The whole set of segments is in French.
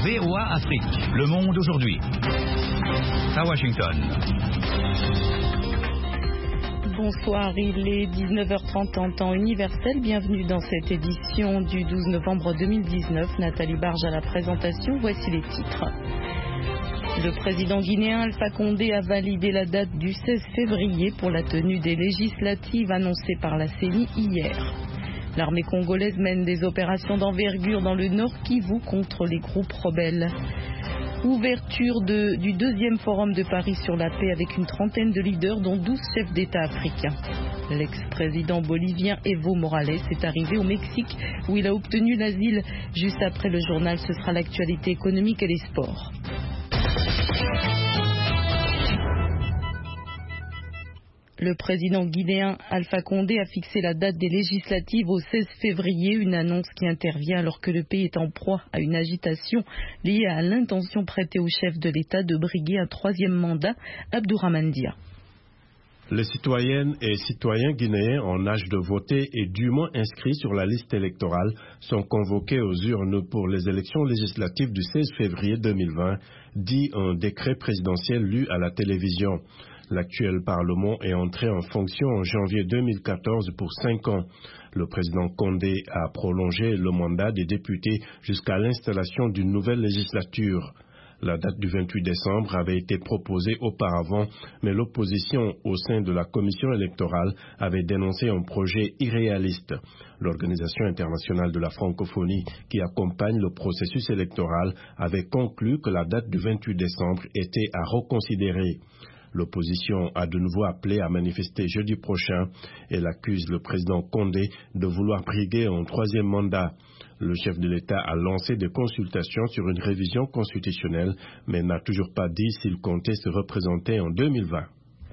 VOA Afrique, le monde aujourd'hui. À Washington. Bonsoir, il est 19h30 en temps universel. Bienvenue dans cette édition du 12 novembre 2019. Nathalie Barge à la présentation. Voici les titres. Le président guinéen Alpha Condé a validé la date du 16 février pour la tenue des législatives annoncées par la CENI hier. L'armée congolaise mène des opérations d'envergure dans le Nord Kivu contre les groupes rebelles. Ouverture du deuxième forum de Paris sur la paix avec une trentaine de leaders dont 12 chefs d'État africains. L'ex-président bolivien Evo Morales est arrivé au Mexique où il a obtenu l'asile. Juste après le journal, ce sera l'actualité économique et les sports. Le président guinéen Alpha Condé a fixé la date des législatives au 16 février, une annonce qui intervient alors que le pays est en proie à une agitation liée à l'intention prêtée au chef de l'État de briguer un troisième mandat, Abdourahmane Dia. Les citoyennes et citoyens guinéens en âge de voter et dûment inscrits sur la liste électorale sont convoqués aux urnes pour les élections législatives du 16 février 2020, dit un décret présidentiel lu à la télévision. L'actuel Parlement est entré en fonction en janvier 2014 pour 5 ans. Le président Condé a prolongé le mandat des députés jusqu'à l'installation d'une nouvelle législature. La date du 28 décembre avait été proposée auparavant, mais l'opposition au sein de la commission électorale avait dénoncé un projet irréaliste. L'Organisation internationale de la francophonie, qui accompagne le processus électoral, avait conclu que la date du 28 décembre était à reconsidérer. L'opposition a de nouveau appelé à manifester jeudi prochain. Elle accuse le président Condé de vouloir briguer un troisième mandat. Le chef de l'État a lancé des consultations sur une révision constitutionnelle, mais n'a toujours pas dit s'il comptait se représenter en 2020.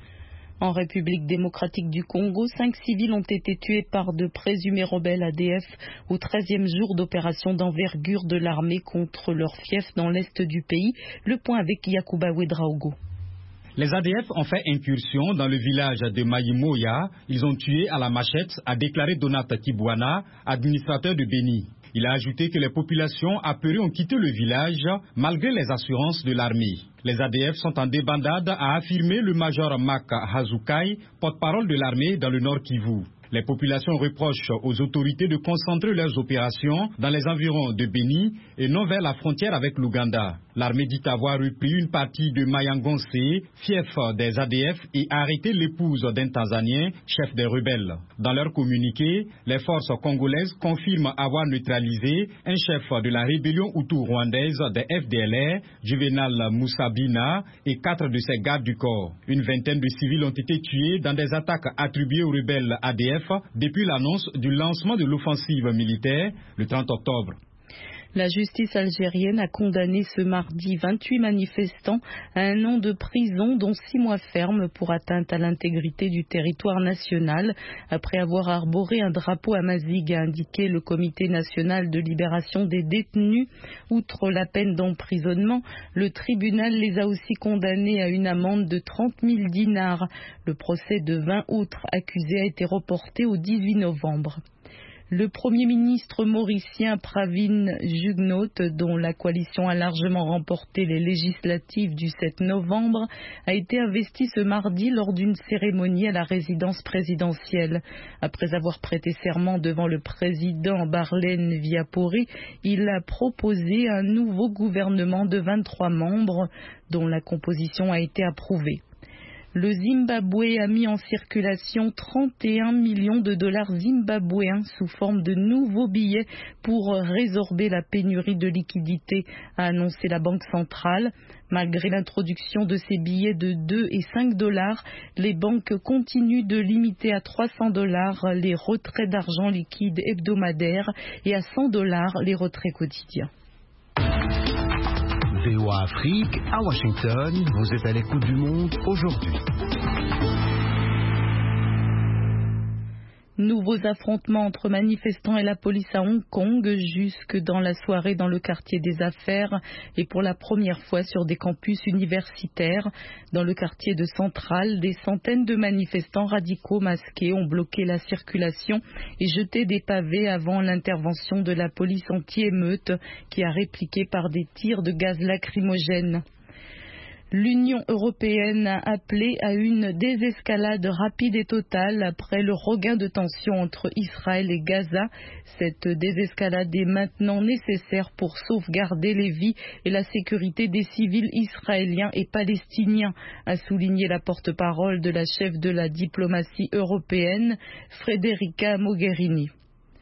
En République démocratique du Congo, 5 civils ont été tués par de présumés rebelles ADF au 13e jour d'opération d'envergure de l'armée contre leur fief dans l'est du pays. Le point avec Yacouba Ouedraogo. Les ADF ont fait incursion dans le village de Maïmoya. Ils ont tué à la machette, a déclaré Donata Kibwana, administrateur de Béni. Il a ajouté que les populations apeurées ont quitté le village malgré les assurances de l'armée. Les ADF sont en débandade, a affirmé le major Mak Hazoukai, porte-parole de l'armée dans le Nord Kivu. Les populations reprochent aux autorités de concentrer leurs opérations dans les environs de Béni et non vers la frontière avec l'Ouganda. L'armée dit avoir repris une partie de Mayangonsé, fief des ADF, et arrêté l'épouse d'un Tanzanien, chef des rebelles. Dans leur communiqué, les forces congolaises confirment avoir neutralisé un chef de la rébellion hutu-rwandaise des FDLR, Juvenal Moussabina, et 4 de ses gardes du corps. Une vingtaine de civils ont été tués dans des attaques attribuées aux rebelles ADF depuis l'annonce du lancement de l'offensive militaire le 30 octobre. La justice algérienne a condamné ce mardi 28 manifestants à 1 an de prison, dont 6 mois ferme pour atteinte à l'intégrité du territoire national, après avoir arboré un drapeau amazigh, a indiqué le Comité national de libération des détenus. Outre la peine d'emprisonnement, le tribunal les a aussi condamnés à une amende de 30 000 dinars. Le procès de 20 autres accusés a été reporté au 18 novembre. Le Premier ministre mauricien Pravin Jugnauth, dont la coalition a largement remporté les législatives du 7 novembre, a été investi ce mardi lors d'une cérémonie à la résidence présidentielle. Après avoir prêté serment devant le président Barlène Viapori, il a proposé un nouveau gouvernement de 23 membres, dont la composition a été approuvée. Le Zimbabwe a mis en circulation 31 millions de dollars zimbabwéens sous forme de nouveaux billets pour résorber la pénurie de liquidités, a annoncé la Banque centrale. Malgré l'introduction de ces billets de 2 et 5 dollars, les banques continuent de limiter à 300 dollars les retraits d'argent liquide hebdomadaires et à 100 dollars les retraits quotidiens. VOA Afrique, à Washington, vous êtes à l'écoute du monde aujourd'hui. Nouveaux affrontements entre manifestants et la police à Hong Kong jusque dans la soirée dans le quartier des Affaires et pour la première fois sur des campus universitaires. Dans le quartier de Central, des centaines de manifestants radicaux masqués ont bloqué la circulation et jeté des pavés avant l'intervention de la police anti-émeute qui a répliqué par des tirs de gaz lacrymogène. L'Union européenne a appelé à une désescalade rapide et totale après le regain de tension entre Israël et Gaza. Cette désescalade est maintenant nécessaire pour sauvegarder les vies et la sécurité des civils israéliens et palestiniens, a souligné la porte-parole de la chef de la diplomatie européenne, Federica Mogherini.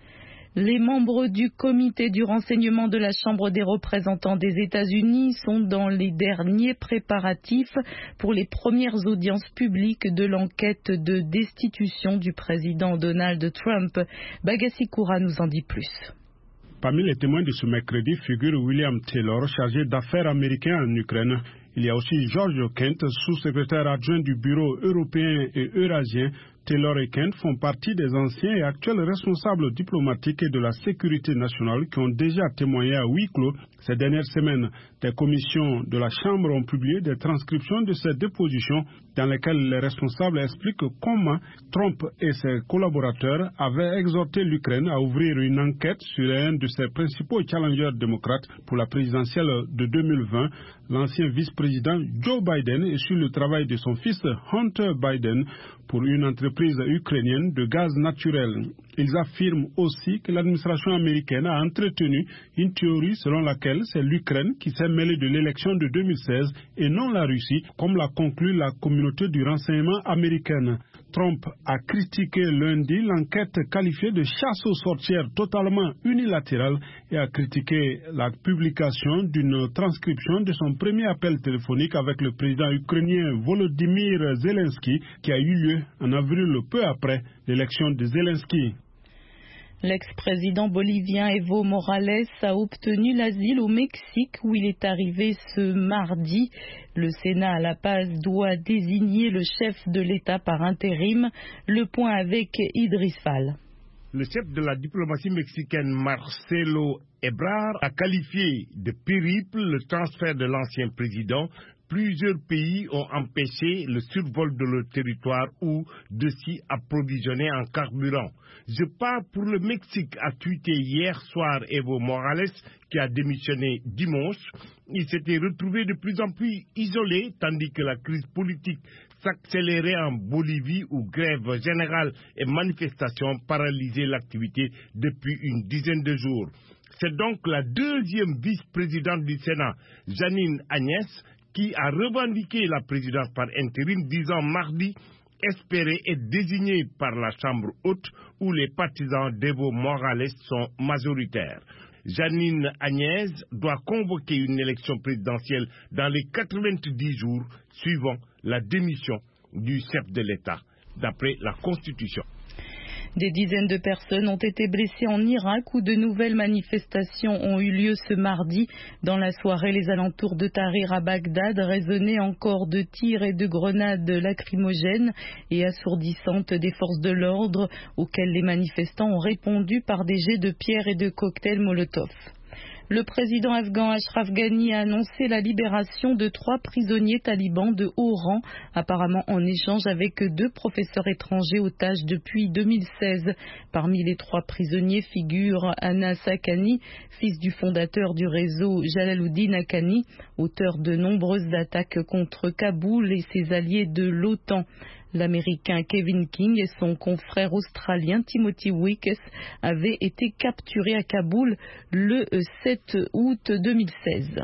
Les membres du comité du renseignement de la Chambre des représentants des États-Unis sont dans les derniers préparatifs pour les premières audiences publiques de l'enquête de destitution du président Donald Trump. Bagassi Koura nous en dit plus. Parmi les témoins de ce mercredi figure William Taylor, chargé d'affaires américain en Ukraine. Il y a aussi George Kent, sous-secrétaire adjoint du bureau européen et eurasien. Taylor et Kent font partie des anciens et actuels responsables diplomatiques et de la sécurité nationale qui ont déjà témoigné à huis clos ces dernières semaines. Des commissions de la Chambre ont publié des transcriptions de ces dépositions dans lesquelles les responsables expliquent comment Trump et ses collaborateurs avaient exhorté l'Ukraine à ouvrir une enquête sur un de ses principaux challengers démocrates pour la présidentielle de 2020, l'ancien vice-président Joe Biden, et sur le travail de son fils Hunter Biden pour une entreprise ukrainienne de gaz naturel. Ils affirment aussi que l'administration américaine a entretenu une théorie selon laquelle c'est l'Ukraine qui s'est mêlée de l'élection de 2016 et non la Russie, comme l'a conclu la communauté du renseignement américaine. Trump a critiqué lundi l'enquête qualifiée de chasse aux sorcières totalement unilatérale et a critiqué la publication d'une transcription de son premier appel téléphonique avec le président ukrainien Volodymyr Zelensky qui a eu lieu en avril peu après l'élection de Zelensky. L'ex-président bolivien Evo Morales a obtenu l'asile au Mexique où il est arrivé ce mardi. Le Sénat à La Paz doit désigner le chef de l'État par intérim. Le point avec Idriss Fall. Le chef de la diplomatie mexicaine Marcelo Ebrard a qualifié de périple le transfert de l'ancien président. Plusieurs pays ont empêché le survol de leur territoire ou de s'y approvisionner en carburant. Je pars pour le Mexique, a tweeté hier soir Evo Morales, qui a démissionné dimanche. Il s'était retrouvé de plus en plus isolé, tandis que la crise politique s'accélérait en Bolivie, où grève générale et manifestations paralysaient l'activité depuis une dizaine de jours. C'est donc la deuxième vice-présidente du Sénat, Jeanine Áñez, qui a revendiqué la présidence par intérim, disant mardi espérer être désigné par la Chambre haute où les partisans d'Evo Morales sont majoritaires. Jeanine Áñez doit convoquer une élection présidentielle dans les 90 jours suivant la démission du chef de l'État, d'après la Constitution. Des dizaines de personnes ont été blessées en Irak où de nouvelles manifestations ont eu lieu ce mardi. Dans la soirée, les alentours de Tahrir à Bagdad résonnaient encore de tirs et de grenades lacrymogènes et assourdissantes des forces de l'ordre auxquelles les manifestants ont répondu par des jets de pierres et de cocktails Molotov. Le président afghan Ashraf Ghani a annoncé la libération de 3 prisonniers talibans de haut rang, apparemment en échange avec 2 professeurs étrangers otages depuis 2016. Parmi les 3 prisonniers figure Anas Haqqani, fils du fondateur du réseau Jalaluddin Haqqani, auteur de nombreuses attaques contre Kaboul et ses alliés de l'OTAN. L'Américain Kevin King et son confrère australien Timothy Weekes avaient été capturés à Kaboul le 7 août 2016.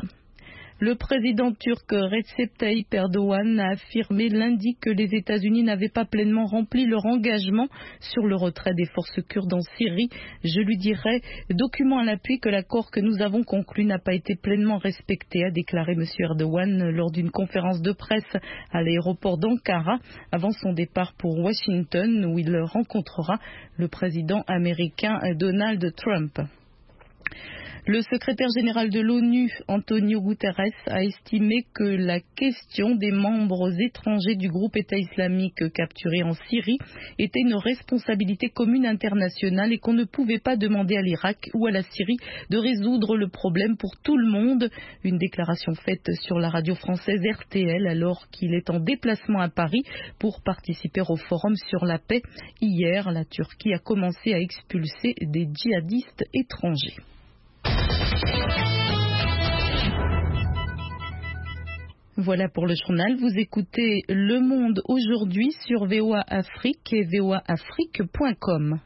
Le président turc Recep Tayyip Erdogan a affirmé lundi que les États-Unis n'avaient pas pleinement rempli leur engagement sur le retrait des forces kurdes en Syrie. Je lui dirais, document à l'appui, que l'accord que nous avons conclu n'a pas été pleinement respecté, a déclaré M. Erdogan lors d'une conférence de presse à l'aéroport d'Ankara avant son départ pour Washington où il rencontrera le président américain Donald Trump. Le secrétaire général de l'ONU, Antonio Guterres, a estimé que la question des membres étrangers du groupe État islamique capturés en Syrie était une responsabilité commune internationale et qu'on ne pouvait pas demander à l'Irak ou à la Syrie de résoudre le problème pour tout le monde. Une déclaration faite sur la radio française RTL alors qu'il est en déplacement à Paris pour participer au forum sur la paix. Hier, la Turquie a commencé à expulser des djihadistes étrangers. Voilà pour le journal. Vous écoutez Le Monde aujourd'hui sur VOA Afrique et voaafrique.com.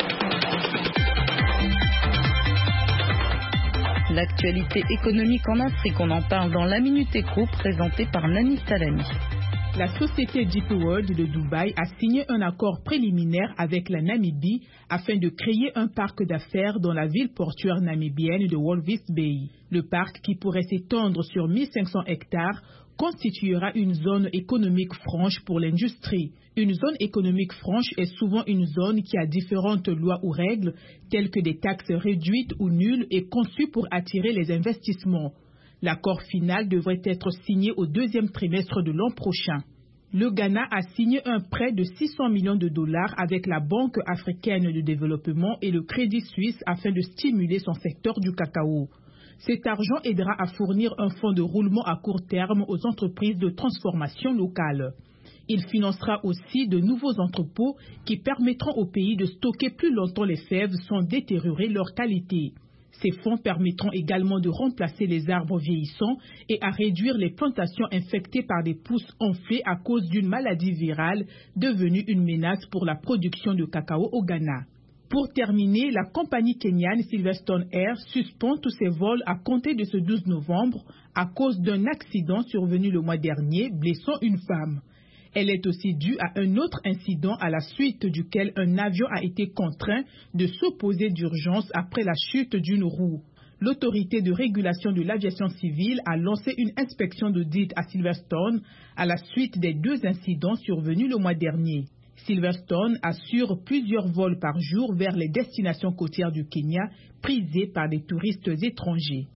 L'actualité économique en Afrique, on en parle dans la Minute Éco, présentée par Nani Salami. La société Deep World de Dubaï a signé un accord préliminaire avec la Namibie afin de créer un parc d'affaires dans la ville portuaire namibienne de Walvis Bay. Le parc, qui pourrait s'étendre sur 1500 hectares, constituera une zone économique franche pour l'industrie. Une zone économique franche est souvent une zone qui a différentes lois ou règles, telles que des taxes réduites ou nulles et conçues pour attirer les investissements. L'accord final devrait être signé au deuxième trimestre de l'an prochain. Le Ghana a signé un prêt de 600 millions de dollars avec la Banque africaine de développement et le Crédit Suisse afin de stimuler son secteur du cacao. Cet argent aidera à fournir un fonds de roulement à court terme aux entreprises de transformation locale. Il financera aussi de nouveaux entrepôts qui permettront au pays de stocker plus longtemps les fèves sans détériorer leur qualité. Ces fonds permettront également de remplacer les arbres vieillissants et à réduire les plantations infectées par des pousses enflées à cause d'une maladie virale devenue une menace pour la production de cacao au Ghana. Pour terminer, la compagnie kenyane Silverstone Air suspend tous ses vols à compter de ce 12 novembre à cause d'un accident survenu le mois dernier, blessant une femme. Elle est aussi due à un autre incident à la suite duquel un avion a été contraint de s'opposer d'urgence après la chute d'une roue. L'autorité de régulation de l'aviation civile a lancé une inspection d'audit à Silverstone à la suite des 2 incidents survenus le mois dernier. Silverstone assure plusieurs vols par jour vers les destinations côtières du Kenya prisées par des touristes étrangers.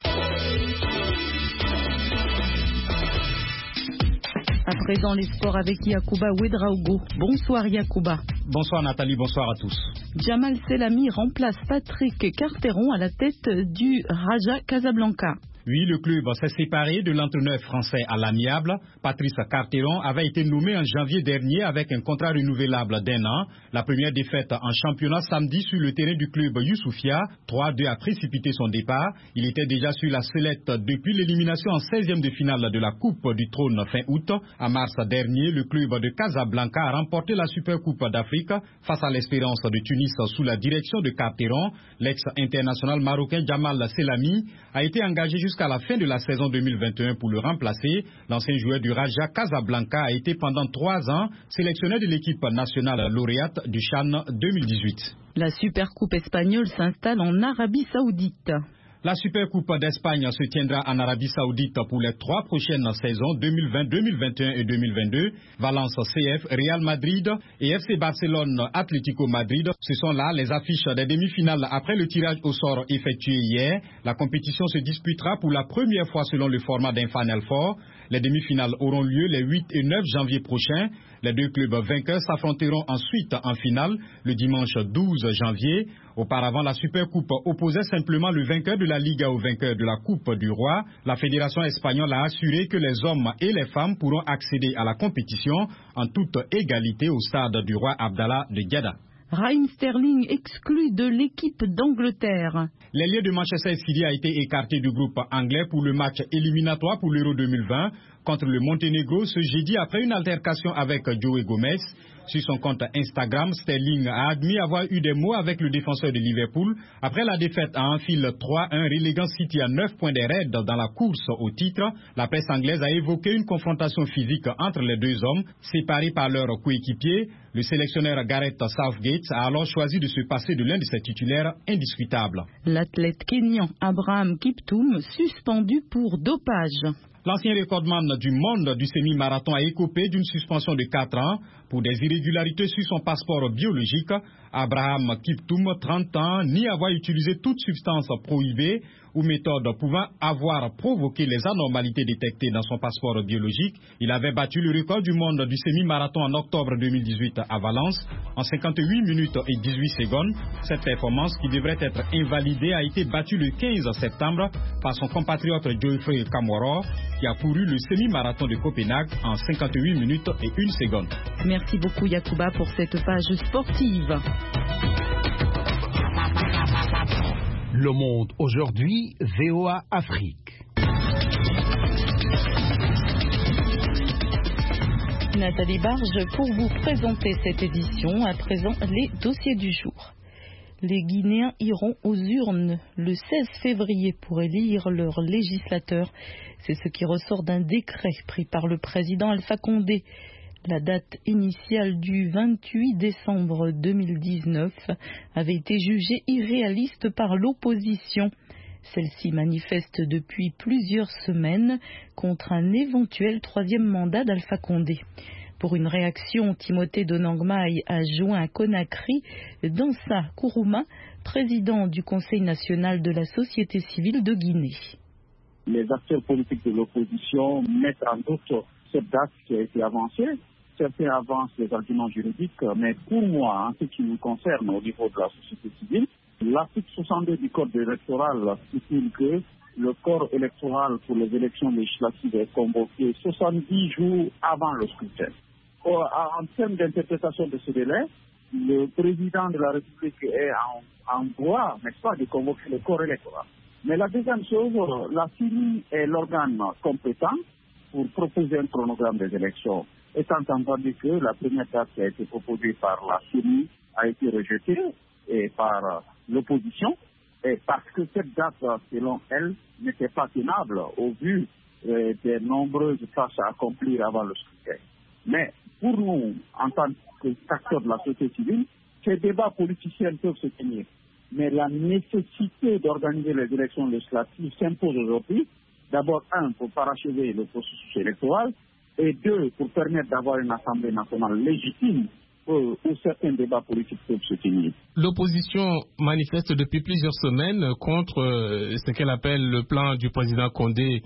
À présent, les sports avec Yacouba Ouedraogo. Bonsoir Yacouba. Bonsoir Nathalie, bonsoir à tous. Jamal Selami remplace Patrick Carteron à la tête du Raja Casablanca. Oui, le club s'est séparé de l'entraîneur français à l'amiable. Patrice Carteron avait été nommé en janvier dernier avec un contrat renouvelable d'1 an. La première défaite en championnat samedi sur le terrain du club Youssoufia. 3-2 a précipité son départ. Il était déjà sur la sellette depuis l'élimination en 16e de finale de la Coupe du Trône fin août. En mars dernier, le club de Casablanca a remporté la Supercoupe d'Afrique face à l'Espérance de Tunis sous la direction de Carteron. L'ex-international marocain Jamal Selami a été engagé jusqu'à la fin de la saison 2021 pour le remplacer. L'ancien joueur du Raja Casablanca a été pendant 3 ans sélectionneur de l'équipe nationale lauréate du CHAN 2018. La Supercoupe espagnole s'installe en Arabie Saoudite. La Supercoupe d'Espagne se tiendra en Arabie Saoudite pour les 3 prochaines saisons 2020, 2021 et 2022. Valence CF, Real Madrid et FC Barcelone Atlético Madrid. Ce sont là les affiches des demi-finales après le tirage au sort effectué hier. La compétition se disputera pour la première fois selon le format d'un Final Four. Les demi-finales auront lieu les 8 et 9 janvier prochains. Les 2 clubs vainqueurs s'affronteront ensuite en finale le dimanche 12 janvier. Auparavant, la Supercoupe opposait simplement le vainqueur de la Liga au vainqueur de la Coupe du Roi. La Fédération espagnole a assuré que les hommes et les femmes pourront accéder à la compétition en toute égalité au stade du roi Abdallah de Jeddah. Raheem Sterling exclu de l'équipe d'Angleterre. L'ailier de Manchester City a été écarté du groupe anglais pour le match éliminatoire pour l'Euro 2020 contre le Monténégro ce jeudi après une altercation avec Joe Gomez. Sur son compte Instagram, Sterling a admis avoir eu des mots avec le défenseur de Liverpool après la défaite à Anfield 3-1 reléguant City à 9 points des Reds dans la course au titre. La presse anglaise a évoqué une confrontation physique entre les 2 hommes, séparés par leurs coéquipiers. Le sélectionneur Gareth Southgate a alors choisi de se passer de l'un de ses titulaires indiscutables. L'athlète kényan Abraham Kiptum suspendu pour dopage. L'ancien recordman du monde du semi-marathon a écopé d'une suspension de 4 ans pour des irrégularités sur son passeport biologique. Abraham Kiptum, 30 ans, nie avoir utilisé toute substance prohibée. ou méthode pouvant avoir provoqué les anormalités détectées dans son passeport biologique. Il avait battu le record du monde du semi-marathon en octobre 2018 à Valence en 58 minutes et 18 secondes. Cette performance, qui devrait être invalidée, a été battue le 15 septembre par son compatriote Geoffrey Kamworor, qui a couru le semi-marathon de Copenhague en 58 minutes et 1 seconde. Merci beaucoup Yacouba pour cette page sportive. Le Monde aujourd'hui, VOA Afrique. Nathalie Barge pour vous présenter cette édition. À présent, les dossiers du jour. Les Guinéens iront aux urnes le 16 février pour élire leur législateur. C'est ce qui ressort d'un décret pris par le président Alpha Condé. La date initiale du 28 décembre 2019 avait été jugée irréaliste par l'opposition. Celle-ci manifeste depuis plusieurs semaines contre un éventuel troisième mandat d'Alpha Condé. Pour une réaction, Timothée Donangmaï a joint à Conakry Dansa Kourouma, président du Conseil national de la société civile de Guinée. Les acteurs politiques de l'opposition mettent en doute cette date qui a été avancée. Certains avancent les arguments juridiques, mais pour moi, en ce qui nous concerne au niveau de la société civile, l'article 62 du Code électoral stipule que le corps électoral pour les élections législatives est convoqué 70 jours avant le scrutin. En termes d'interprétation de ce délai, le président de la République est en droit, n'est-ce pas, de convoquer le corps électoral. Mais la deuxième chose, la CENI est l'organe compétent pour proposer un chronogramme des élections. Étant entendu que la première date qui a été proposée par la CENI a été rejetée et par l'opposition, et parce que cette date, selon elle, n'était pas tenable au vu des nombreuses tâches à accomplir avant le scrutin. Mais pour nous, en tant qu'acteurs de la société civile, ces débats politiciens peuvent se tenir. Mais la nécessité d'organiser les élections législatives s'impose aujourd'hui. D'abord, pour parachever le processus électoral, et pour permettre d'avoir une Assemblée nationale légitime où certains débats politiques peuvent se tenir. L'opposition manifeste depuis plusieurs semaines contre ce qu'elle appelle le plan du président Condé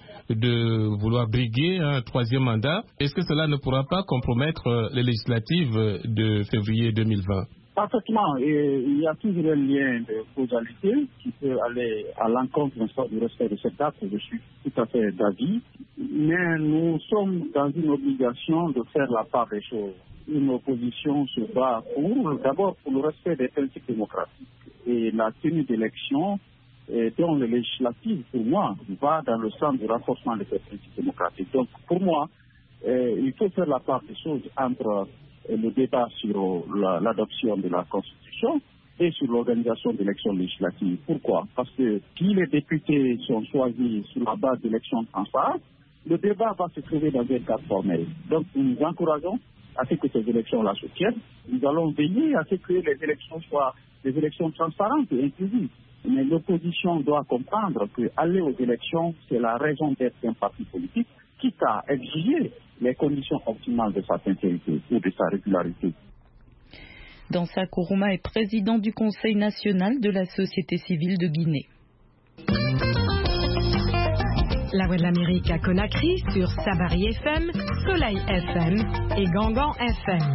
de vouloir briguer un troisième mandat. Est-ce que cela ne pourra pas compromettre les législatives de février 2020 ? Parfaitement. Et il y a toujours un lien de causalité qui peut aller à l'encontre du respect de cette date. Je suis tout à fait d'avis. Mais nous sommes dans une obligation de faire la part des choses. Une opposition se bat d'abord pour le respect des principes démocratiques. Et la tenue d'élections, dont les législatives, pour moi, va dans le sens du renforcement de ces principes démocratiques. Donc, pour moi, il faut faire la part des choses entre le débat sur l'adoption de la Constitution et sur l'organisation d'élections législatives. Pourquoi? Parce que si les députés sont choisis sur la base d'élections transparentes, le débat va se trouver dans un cadre formel. Donc nous nous encourageons à ce que ces élections-là se tiennent. Nous allons veiller à ce que les élections soient des élections transparentes et inclusives. Mais l'opposition doit comprendre qu'aller aux élections, c'est la raison d'être d'un parti politique, quitte à exiger les conditions optimales de sa sincérité ou de sa régularité. Dansa Kourouma est président du Conseil national de la société civile de Guinée. La Voix de l'Amérique à Conakry sur Sabari FM, Soleil FM et Gangan FM.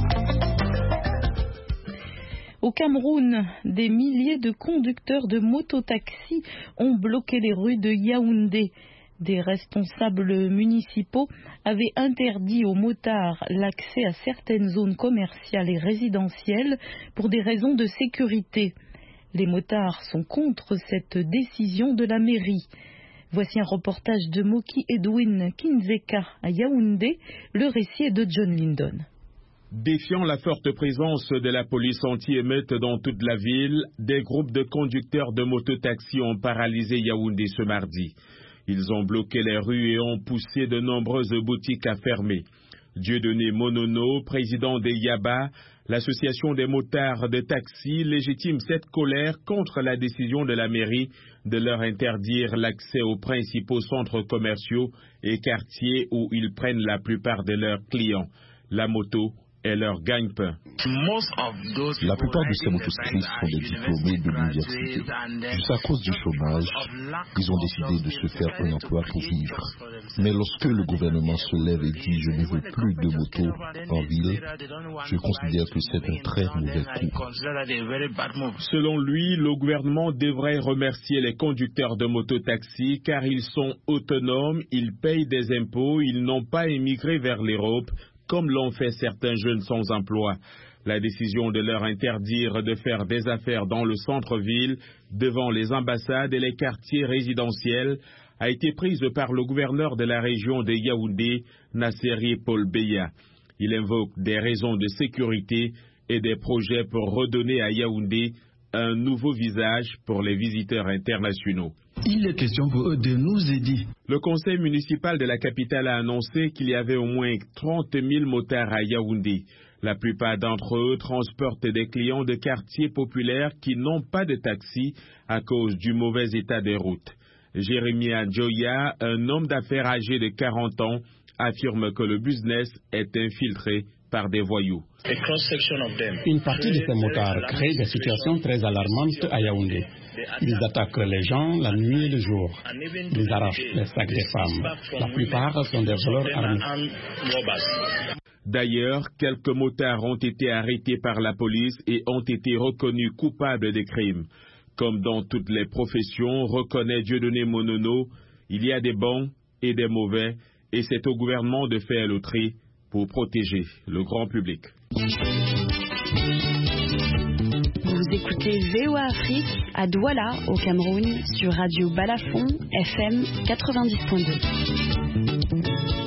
Au Cameroun, des milliers de conducteurs de mototaxis ont bloqué les rues de Yaoundé. Des responsables municipaux avaient interdit aux motards l'accès à certaines zones commerciales et résidentielles pour des raisons de sécurité. Les motards sont contre cette décision de la mairie. Voici un reportage de Moki Edwin Kinzeka à Yaoundé. Le récit est de John Lindon. Défiant la forte présence de la police anti-émeute dans toute la ville, des groupes de conducteurs de mototaxis ont paralysé Yaoundé ce mardi. Ils ont bloqué les rues et ont poussé de nombreuses boutiques à fermer. Dieudonné Monono, président des Yaba, l'association des motards de taxi, légitime cette colère contre la décision de la mairie de leur interdire l'accès aux principaux centres commerciaux et quartiers où ils prennent la plupart de leurs clients. La moto est leur gagne-pain. La plupart de ces motocyclistes sont des diplômés de l'université. Juste à cause du chômage, ils ont décidé de se faire un emploi pour vivre. Mais lorsque le gouvernement se lève et dit « je ne veux plus de motos en ville », je considère que c'est un très mauvais coup. Selon lui, le gouvernement devrait remercier les conducteurs de mototaxi car ils sont autonomes, ils payent des impôts, ils n'ont pas émigré vers l'Europe comme l'ont fait certains jeunes sans emploi. La décision de leur interdire de faire des affaires dans le centre-ville, devant les ambassades et les quartiers résidentiels, a été prise par le gouverneur de la région de Yaoundé, Nasseri Paul Beya. Il invoque des raisons de sécurité et des projets pour redonner à Yaoundé un nouveau visage pour les visiteurs internationaux. Il est question pour eux de nous aider. Le conseil municipal de la capitale a annoncé qu'il y avait au moins 30 000 motards à Yaoundé. La plupart d'entre eux transportent des clients de quartiers populaires qui n'ont pas de taxi à cause du mauvais état des routes. Jérémia Joya, un homme d'affaires âgé de 40 ans, affirme que le business est infiltré par des voyous. Une partie de ces motards crée des situations très alarmantes à Yaoundé. Ils attaquent les gens la nuit et le jour. Ils arrachent les sacs des femmes. La plupart sont des voleurs armés. D'ailleurs, quelques motards ont été arrêtés par la police et ont été reconnus coupables des crimes. Comme dans toutes les professions, reconnaît Dieudonné Monono, il y a des bons et des mauvais, et c'est au gouvernement de faire le tri pour protéger le grand public. Vous écoutez VOA Afrique à Douala, au Cameroun, sur Radio Balafon, FM 90.2.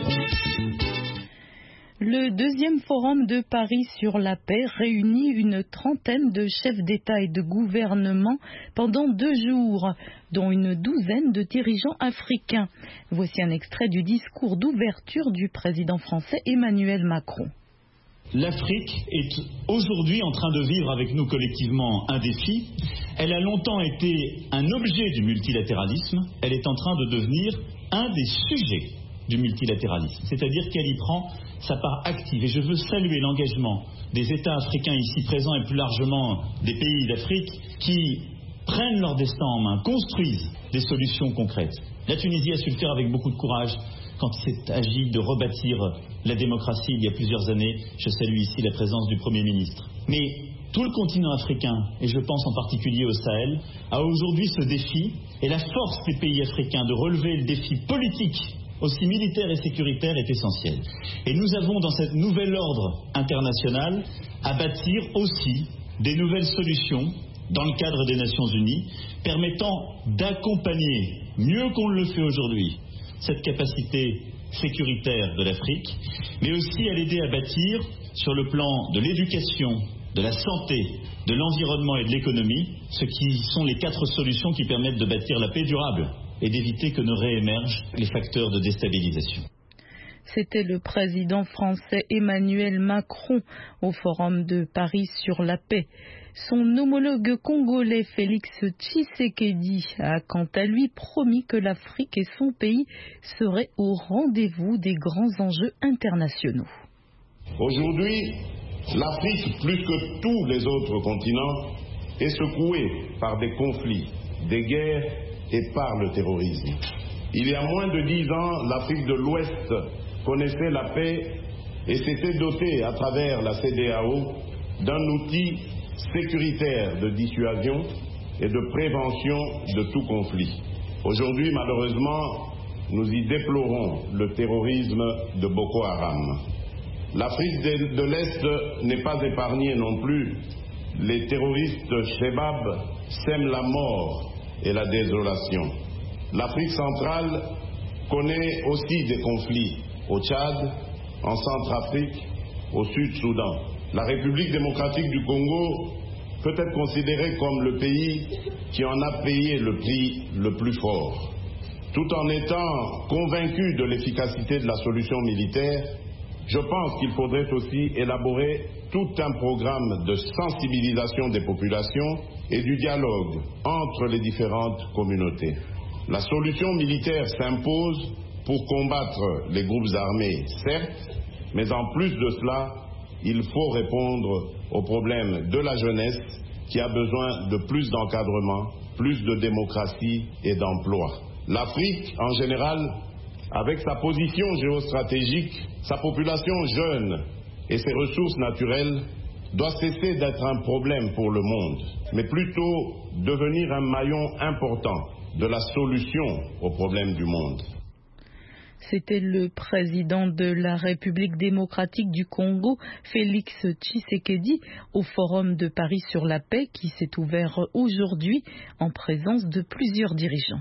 Le deuxième forum de Paris sur la paix réunit une trentaine de chefs d'État et de gouvernement pendant 2 jours, dont une douzaine de dirigeants africains. Voici un extrait du discours d'ouverture du président français Emmanuel Macron. L'Afrique est aujourd'hui en train de vivre avec nous collectivement un défi. Elle a longtemps été un objet du multilatéralisme. Elle est en train de devenir un des sujets du multilatéralisme, c'est-à-dire qu'elle y prend sa part active. Et je veux saluer l'engagement des États africains ici présents et plus largement des pays d'Afrique qui prennent leur destin en main, construisent des solutions concrètes. La Tunisie a su le faire avec beaucoup de courage quand il s'est agi de rebâtir la démocratie il y a plusieurs années. Je salue ici la présence du Premier ministre. Mais tout le continent africain, et je pense en particulier au Sahel, a aujourd'hui ce défi, et la force des pays africains de relever le défi politique aussi militaire et sécuritaire est essentielle. Et nous avons dans cet nouvel ordre international à bâtir aussi des nouvelles solutions dans le cadre des Nations Unies permettant d'accompagner mieux qu'on le fait aujourd'hui cette capacité sécuritaire de l'Afrique, mais aussi à l'aider à bâtir sur le plan de l'éducation, de la santé, de l'environnement et de l'économie, ce qui sont les 4 solutions qui permettent de bâtir la paix durable et d'éviter que ne réémergent les facteurs de déstabilisation. C'était le président français Emmanuel Macron au Forum de Paris sur la paix. Son homologue congolais Félix Tshisekedi a quant à lui promis que l'Afrique et son pays seraient au rendez-vous des grands enjeux internationaux. Aujourd'hui, l'Afrique, plus que tous les autres continents, est secouée par des conflits, des guerres et par le terrorisme. Il y a moins de 10 ans, l'Afrique de l'Ouest connaissait la paix et s'était dotée à travers la CEDEAO d'un outil sécuritaire de dissuasion et de prévention de tout conflit. Aujourd'hui, malheureusement, nous y déplorons le terrorisme de Boko Haram. L'Afrique de l'Est n'est pas épargnée non plus. Les terroristes Shebab sèment la mort et la désolation. L'Afrique centrale connaît aussi des conflits au Tchad, en Centrafrique, au Sud-Soudan. La République démocratique du Congo peut être considérée comme le pays qui en a payé le prix le plus fort. Tout en étant convaincu de l'efficacité de la solution militaire, je pense qu'il faudrait aussi élaborer tout un programme de sensibilisation des populations et du dialogue entre les différentes communautés. La solution militaire s'impose pour combattre les groupes armés, certes, mais en plus de cela, il faut répondre au problème de la jeunesse qui a besoin de plus d'encadrement, plus de démocratie et d'emploi. L'Afrique, en général, avec sa position géostratégique, sa population jeune et ses ressources naturelles, doit cesser d'être un problème pour le monde, mais plutôt devenir un maillon important de la solution aux problèmes du monde. C'était le président de la République démocratique du Congo, Félix Tshisekedi, au Forum de Paris sur la paix qui s'est ouvert aujourd'hui en présence de plusieurs dirigeants.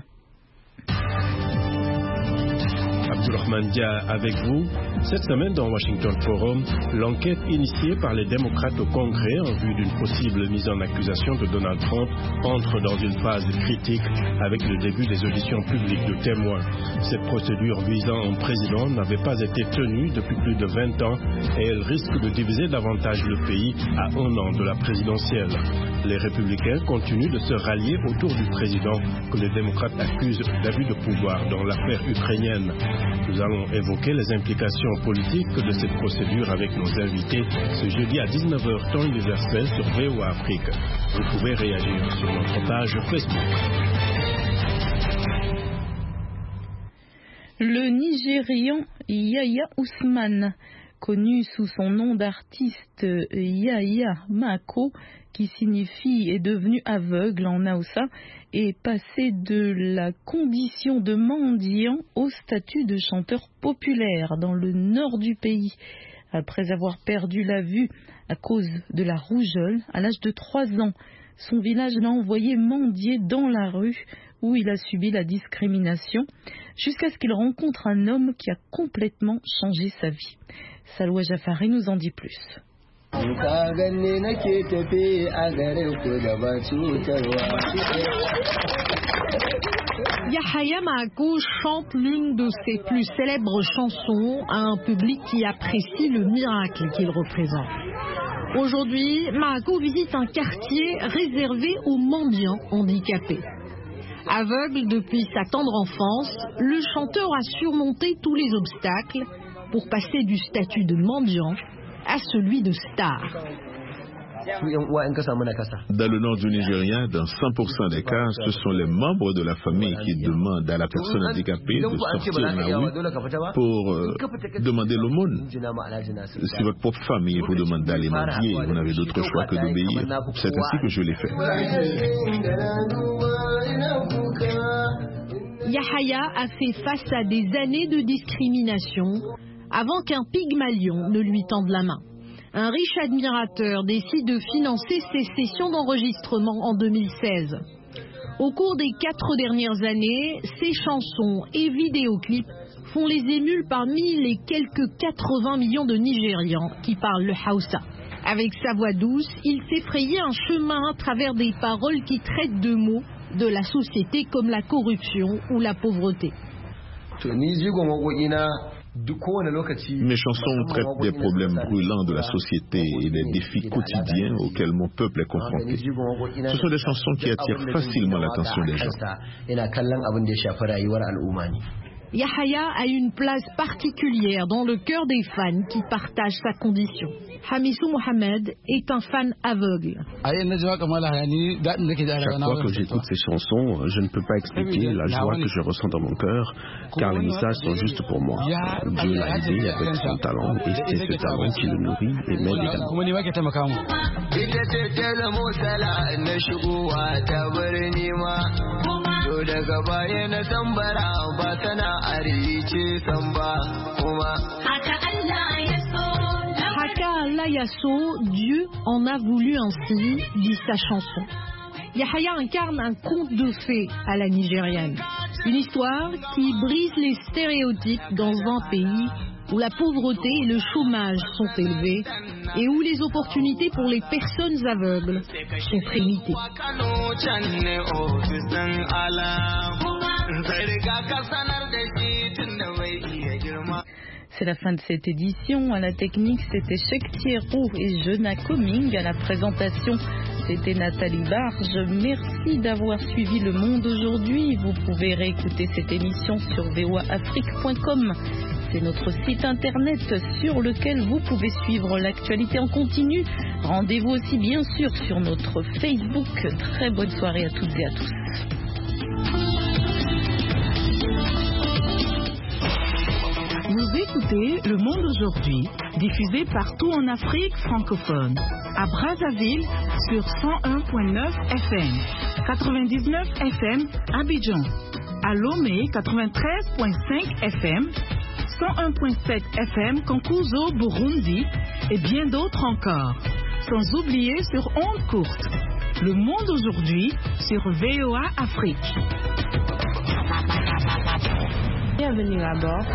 Abdourahmane Dia avec vous. Cette semaine dans Washington Forum, l'enquête initiée par les démocrates au Congrès en vue d'une possible mise en accusation de Donald Trump entre dans une phase critique avec le début des auditions publiques de témoins. Cette procédure visant un président n'avait pas été tenue depuis plus de 20 ans et elle risque de diviser davantage le pays à 1 an de la présidentielle. Les républicains continuent de se rallier autour du président que les démocrates accusent d'abus de pouvoir dans l'affaire ukrainienne. Nous allons évoquer les implications politiques de cette procédure avec nos invités ce jeudi à 19h temps universel sur VOA Afrique. Vous pouvez réagir sur notre page Facebook. Le Nigérian Yahya Ousmane, connu sous son nom d'artiste Yahya Mako, qui signifie est devenu aveugle en Hausa, est passé de la condition de mendiant au statut de chanteur populaire dans le nord du pays. Après avoir perdu la vue à cause de la rougeole à l'âge de 3 ans, son village l'a envoyé mendier dans la rue où il a subi la discrimination jusqu'à ce qu'il rencontre un homme qui a complètement changé sa vie. Salwa Jafari nous en dit plus. Yahya Mako chante l'une de ses plus célèbres chansons à un public qui apprécie le miracle qu'il représente. Aujourd'hui, Mako visite un quartier réservé aux mendiants handicapés. Aveugle depuis sa tendre enfance, le chanteur a surmonté tous les obstacles pour passer du statut de mendiant à celui de star. Dans le nord du Nigeria, dans 100% des cas, ce sont les membres de la famille qui demandent à la personne handicapée de sortir dans la rue pour demander l'aumône. Si votre propre famille vous demande d'aller mendier, vous n'avez d'autre choix que d'obéir. C'est ainsi que je l'ai fait. Yahya a fait face à des années de discrimination avant qu'un Pygmalion ne lui tende la main. Un riche admirateur décide de financer ses sessions d'enregistrement en 2016. Au cours des 4 dernières années, ses chansons et vidéoclips font les émules parmi les quelques 80 millions de Nigérians qui parlent le Hausa. Avec sa voix douce, il s'est frayé un chemin à travers des paroles qui traitent de maux de la société comme la corruption ou la pauvreté. Mes chansons traitent des problèmes brûlants de la société et des défis quotidiens auxquels mon peuple est confronté. Ce sont des chansons qui attirent facilement l'attention des gens. Yahya a une place particulière dans le cœur des fans qui partagent sa condition. Hamissou Mohamed est un fan aveugle. Chaque fois que j'écoute ces chansons, je ne peux pas expliquer la joie que je ressens dans mon cœur, car les messages sont juste pour moi. Dieu l'a aidé avec son talent, et c'est ce talent qui le nourrit et m'aide Haka Allah Yasso, Dieu en a voulu ainsi, dit sa chanson. Yahya incarne un conte de fées à la nigérienne. Une histoire qui brise les stéréotypes dans un pays où la pauvreté et le chômage sont élevés et où les opportunités pour les personnes aveugles sont très limitées. C'est la fin de cette édition. À la technique, c'était Cheikh Thierry et Jonah Coming. À la présentation, c'était Nathalie Barge. Merci d'avoir suivi Le Monde aujourd'hui. Vous pouvez réécouter cette émission sur voaafrique.com. c'est notre site internet sur lequel vous pouvez suivre l'actualité en continu. Rendez-vous aussi bien sûr sur notre Facebook. Très bonne soirée à toutes et à tous. Vous écoutez Le Monde aujourd'hui, diffusé partout en Afrique francophone. À Brazzaville sur 101.9 FM, 99 FM Abidjan. À Lomé 93.5 FM, 101.7 FM Kankuzo Burundi et bien d'autres encore. Sans oublier sur ondes courtes. Le Monde aujourd'hui sur VOA Afrique. Bienvenue à bord.